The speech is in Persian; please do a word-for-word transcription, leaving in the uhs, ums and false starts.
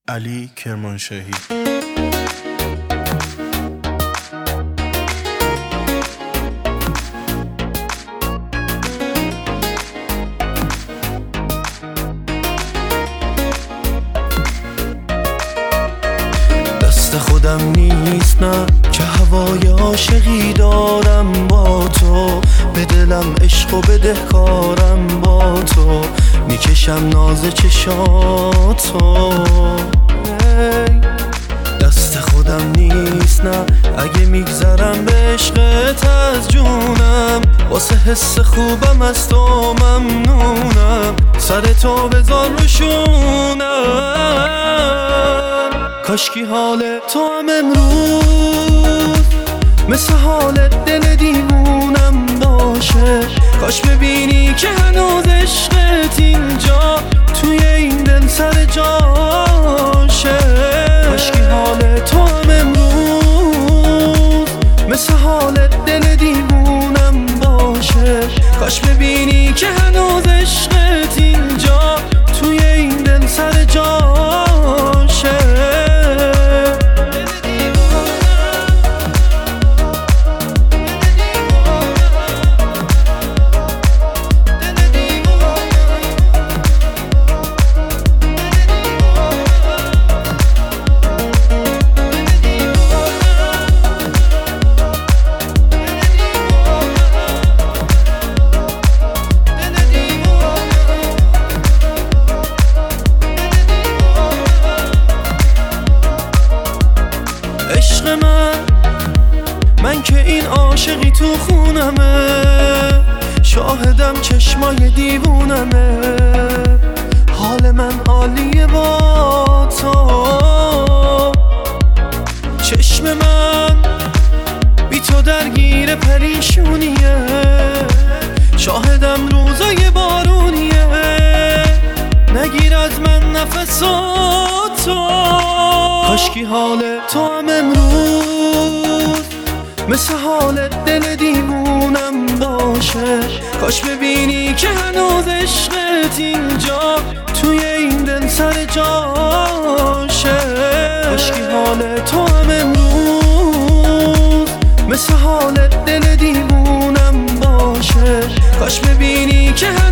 علی کرمانشاهی. دست خودم نیست نه که هوای عاشقی دارم با تو، به دلم عشق و بدهکارم با تو، میکشم ناز چشاتو. دست خودم نیست نه اگه میگذرم به عشقت از جونم، واسه حس خوبم از تو ممنونم، سر تو بذار روشونم. کاشکی حال تو هم امروز مثل حال دل دیوونم باشه، کاش ببینی که هنوز عشقت اینجا توی این دل سر جاشه. کاشکی حال تو هم امروز مثل حال دل دیوونم باشه، کاش ببینی که هنوز عشقت اینجا توی این دل سر جاشه. عشق من من که این عاشقی تو خونمه، شاهدم چشمای دیوونمه، حال من عالیه با تو. چشم من بی تو درگیر پریشونیه، شاهدم روزای بارونیه، نگیر از من نفساتو. کاشکی حال تو هم امروز مثل حال دل دیوونم باشه، کاش ببینی که هنوز عشقت اینجا توی این دل سر جاشه. کاشکی حال تو هم امروز مثل حال دل دیوونم باشه، کاش ببینی که